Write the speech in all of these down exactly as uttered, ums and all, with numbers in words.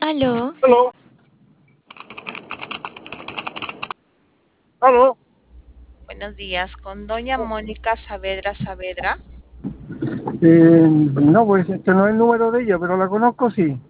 Aló, Aló, aló. Buenos días, con doña Mónica Saavedra Saavedra. Eh, no, pues este no es el número de ella, pero la conozco, sí.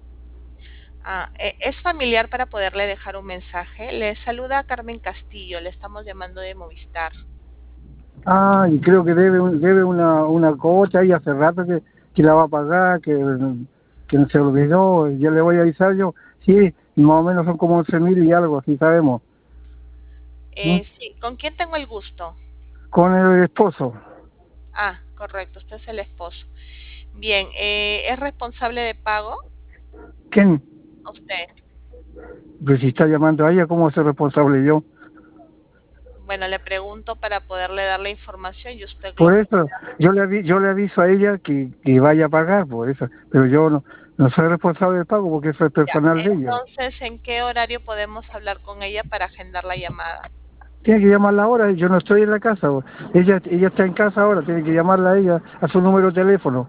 Ah, eh, es familiar para poderle dejar un mensaje. Le saluda Carmen Castillo, le estamos llamando de Movistar. Ah, y creo que debe, un- debe una, una cocha y hace rato que, que la va a pagar, que, que no se olvidó, ya le voy a avisar yo. Sí, más o menos son como once mil y algo, así sabemos. ¿Mm? Eh, sí, ¿con quién tengo el gusto? Con el esposo. Ah, correcto, usted es el esposo. Bien, eh, ¿es responsable de pago? ¿Quién? Usted. Pues si está llamando a ella, ¿cómo soy responsable yo? Bueno, le pregunto para poderle dar la información y usted lo Por eso, informa. yo le, avi- yo le aviso a ella que, que vaya a pagar, por eso. Pero yo no, no soy responsable del pago porque eso es Ya, personal de ella. entonces, ¿en qué horario podemos hablar con ella para agendar la llamada? Tiene que llamarla ahora, yo no estoy en la casa. o- Ella ella está en casa ahora, tiene que llamarla a ella a su número de teléfono.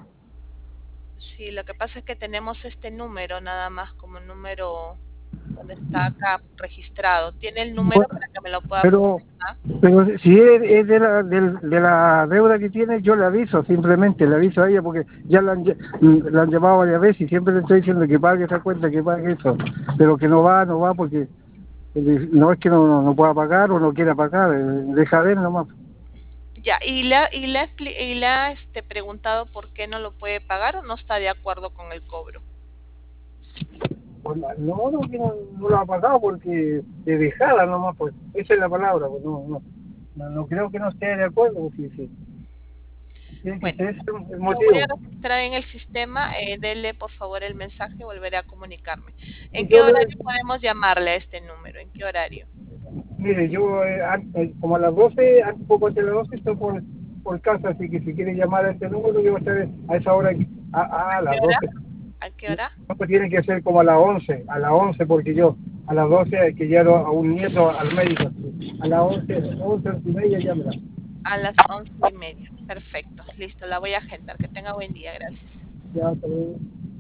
Sí, lo que pasa es que tenemos este número nada más como número donde está acá registrado. ¿Tiene el número Bueno, para que me lo pueda pero proporcionar? pero si es, es de, la, del- de la deuda que tiene, yo le aviso, simplemente le aviso a ella porque ya la han, ll- mm, la han llamado varias veces y siempre le estoy diciendo que pague esa cuenta, que pague eso. Pero que no va, no va porque eh, no es que no, no, no pueda pagar o no quiera pagar, eh, deja ver nomás. Ya, ¿y le, ha- y le, ha expli- y le ha este, preguntado por qué no lo puede pagar o no está de acuerdo con el cobro? Pues, no, no, que no, no lo ha pagado porque de dejada nomás, pues esa es la palabra, pues no, no, no, no creo que no esté de acuerdo, pues, sí, sí. Tiene que Bueno, ser ese el lo voy a motivo. registrar en el sistema. Eh, dele por favor el mensaje y volveré a comunicarme. ¿En qué Yo le, horario podemos llamarle a este número? ¿En qué horario? mire, yo eh, an- eh, como a las doce, un poco antes de las doce estoy por, por casa, así que si quiere llamar a este número, yo voy a estar a esa hora, aquí. a, a, a ¿A qué las hora? doce. ¿A qué No, hora? pues tiene que ser como a las once, a las once, porque yo a las doce hay que llevar a un nieto al médico. A las once, once, once y media llámela. A las once y media. Perfecto. Listo, la voy a agendar. Que tenga buen día. Gracias. Ya, hasta luego.